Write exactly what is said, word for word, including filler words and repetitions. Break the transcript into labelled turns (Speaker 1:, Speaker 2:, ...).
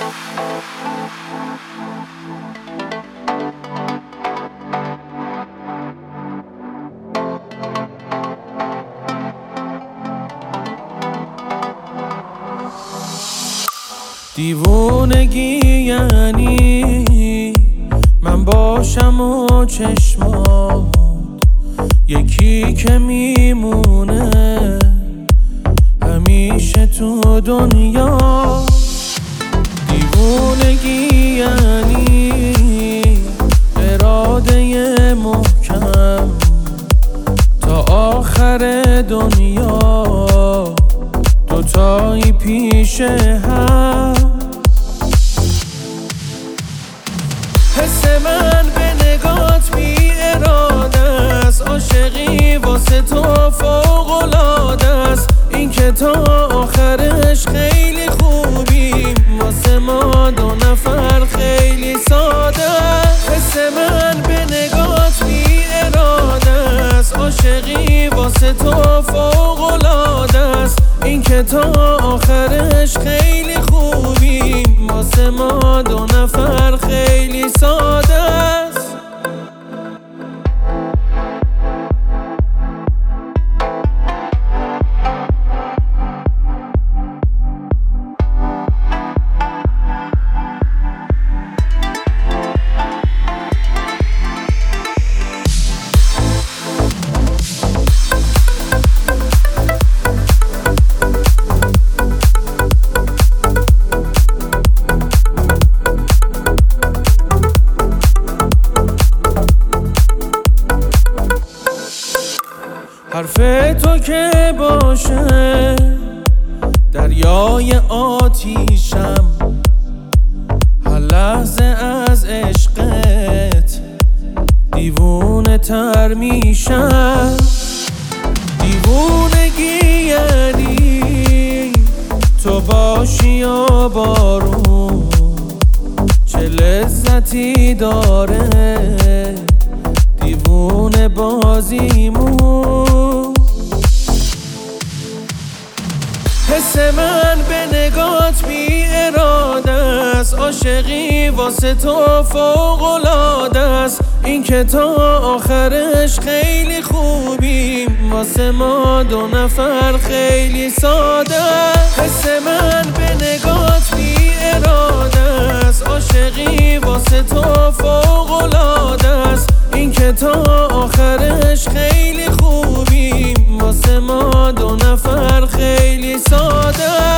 Speaker 1: دیوونگی یعنی من باشم و چشمات یکی که میمونه همیشه تو دنیا. دیوونگی یعنی اراده محکم تا آخر دنیا، دوتایی پیش هم. حس من به نگات بی اراده است، عاشقی واسه تو فوق‌العاده است. این که تا آخرش خیلی خوبیم، واسه ما دو نفر خیلی ساده است. حس من به نگات بی اراده است، عاشقی واسه تو فوق‌العاده است. این که تا آخرش خیلی خوبیم، واسه ما دو نفر خیلی ساده است. حرف تو که باشه دریای آتیشم، هر لحظه از عشقت دیوونه تر میشم. دیوونگی یعنی تو باشی یا بارون، چه لذتی داره دیوونه بازیمون. حس من به نگات بی اراده است، عاشقی واسه تو فوق‌العاده است. این که تا آخرش خیلی خوبیم، واسه ما دو نفر خیلی ساده است. حس من به نگات بی اراده است، عاشقی واسه تو فوق‌العاده است. این که تا آخرش خیلی خوبیم، واسه ما دو نفر خیلی ساده.